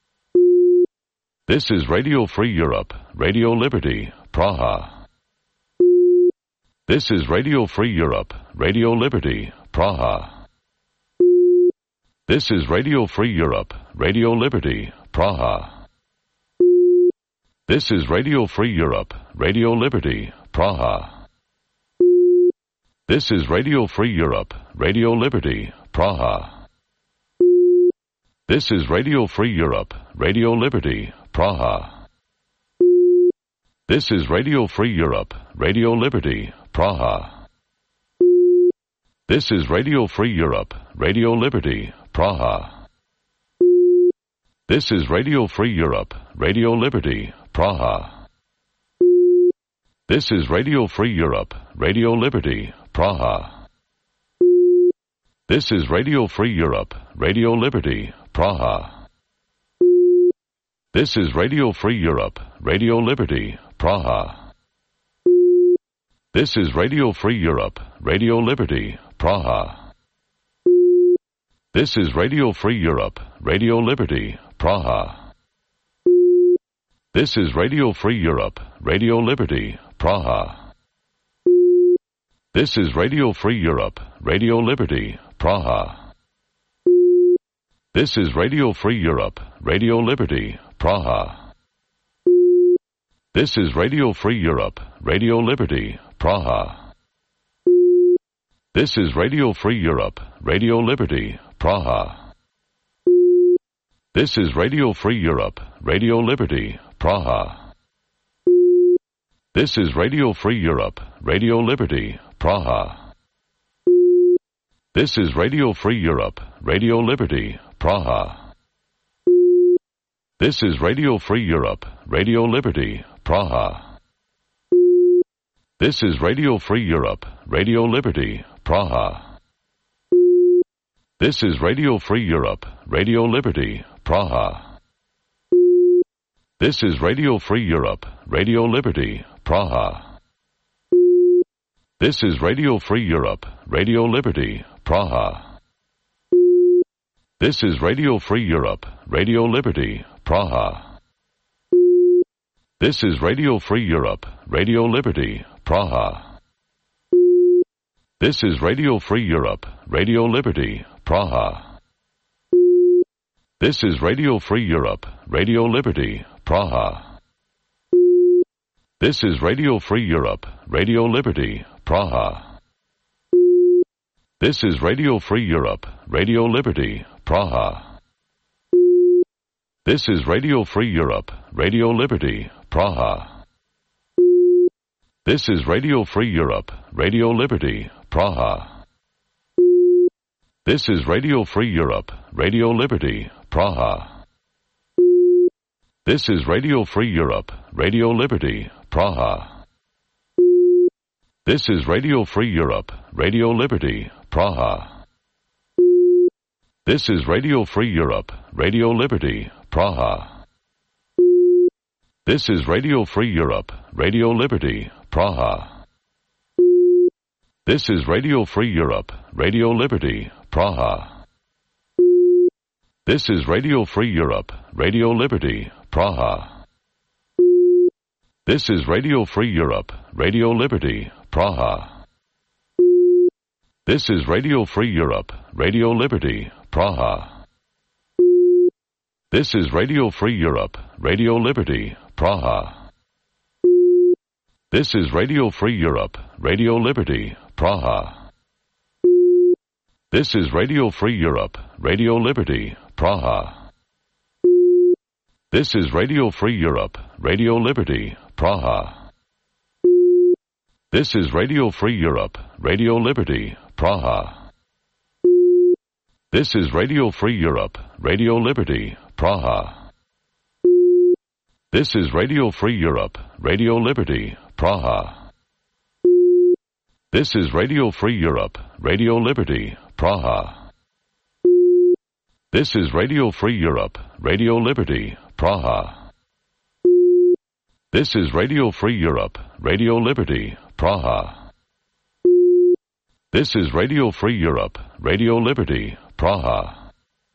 This is Radio Free Europe, Radio Liberty, Praha. This is Radio Free Europe, Radio Liberty, Praha. This is Radio Free Europe, Radio Liberty, Praha. This is Radio Free Europe, Radio Liberty, Praha. This is Radio Free Europe, Radio Liberty, Praha. This is Radio Free Europe, Radio Liberty, Praha. This is Radio Free Europe, Radio Liberty, Praha. This is Radio Free Europe, Radio Liberty, Praha. This is Radio Free Europe, Radio Liberty, Praha. This is Radio Free Europe, Radio Liberty, Praha. This is Radio Free Europe, Radio Liberty, Praha. This is Radio Free Europe, Radio Liberty, Praha. This is Radio Free Europe, Radio Liberty, Praha. This is Radio Free Europe, Radio Liberty, Praha. This is Radio Free Europe, Radio Liberty, Praha. This is Radio Free Europe, Radio Liberty, Praha. This is Radio Free Europe, Radio Liberty, Praha. This is Radio Free Europe, Radio Liberty, Praha. This is Radio Free Europe, Radio Liberty, Praha. This is Radio Free Europe, Radio Liberty, Praha. This is Radio Free Europe, Radio Liberty, Praha. This is Radio Free Europe, Radio Liberty, Praha. This is Radio Free Europe, Radio Liberty, Praha. This is Radio Free Europe, Radio Liberty, Praha. This is Radio Free Europe, Radio Liberty, Praha. This is Radio Free Europe, Radio Liberty, Praha. This is Radio Free Europe, Radio Liberty, Praha. This is Radio Free Europe, Radio Liberty, Praha. This is Radio Free Europe, Radio Liberty, Praha. This is Radio Free Europe, Radio Liberty, Praha. This is Radio Free Europe, Radio Liberty, Praha. This is Radio Free Europe, Radio Liberty, Praha. This is Radio Free Europe, Radio Liberty, Praha. This is Radio Free Europe, Radio Liberty, Praha. This is Radio Free Europe, Radio Liberty, Praha. This is Radio Free Europe, Radio Liberty, Praha. This is Radio Free Europe, Radio Liberty, Praha. This is Radio Free Europe, Radio Liberty, Praha. This is Radio Free Europe, Radio Liberty, Praha. This is Radio Free Europe, Radio Liberty, Praha. This is Radio Free Europe, Radio Liberty, Praha. This is Radio Free Europe, Radio Liberty, Praha. This is Radio Free Europe, Radio Liberty, Praha. This is Radio Free Europe, Radio Liberty, Praha. This is Radio Free Europe, Radio Liberty, Praha. This is Radio Free Europe, Radio Liberty, Praha. This is Radio Free Europe, Radio Liberty, Praha. This is Radio Free Europe, Radio Liberty, Praha. This is Radio Free Europe, Radio Liberty, Praha. This is Radio Free Europe, Radio Liberty, Praha. This is Radio Free Europe, Radio Liberty, Praha. This is Radio Free Europe, Radio Liberty, Praha. This is Radio Free Europe, Radio Liberty, Praha. This is Radio Free Europe, Radio Liberty, Praha. This is Radio Free Europe, Radio Liberty, Praha.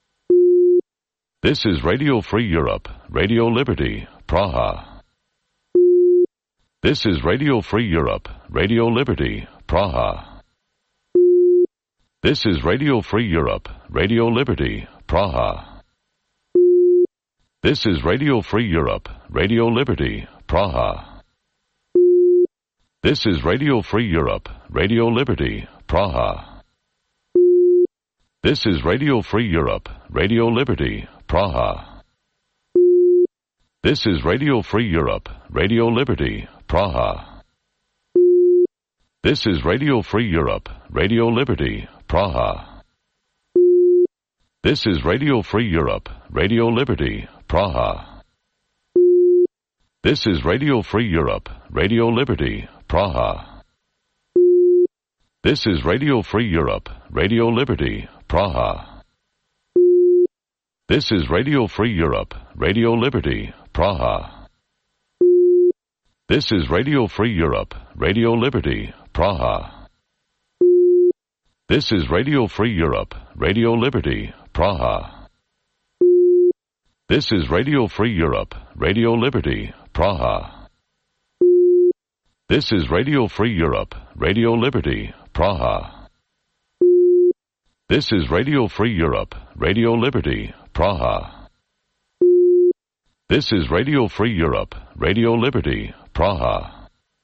This is Radio Free Europe, Radio Liberty, Praha. This is Radio Free Europe, Radio Liberty, Praha. This is Radio Free Europe, Radio Liberty, Praha. This is Radio Free Europe, Radio Liberty, Praha. This is Radio Free Europe, Radio Liberty, Praha. This is Radio Free Europe, Radio Liberty, Praha. This is Radio Free Europe, Radio Liberty, Praha. This is Radio Free Europe, Radio Liberty, Praha. This is Radio Free Europe, Radio Liberty, Praha. This is Radio Free Europe, Radio Liberty, Praha. This is Radio Free Europe, Radio Liberty, Praha. This is Radio Free Europe, Radio Liberty, Praha. This is Radio Free Europe, Radio Liberty, Praha. This is Radio Free Europe, Radio Liberty, Praha. This is Radio Free Europe, Radio Liberty, Praha. This is Radio Free Europe, Radio Liberty, Praha. This is Radio Free Europe, Radio Liberty, Praha. This is Radio Free Europe, Radio Liberty, Praha.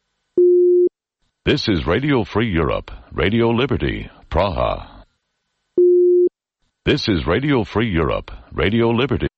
This is Radio Free Europe, Radio Liberty, Praha. This is Radio Free Europe, Radio Liberty.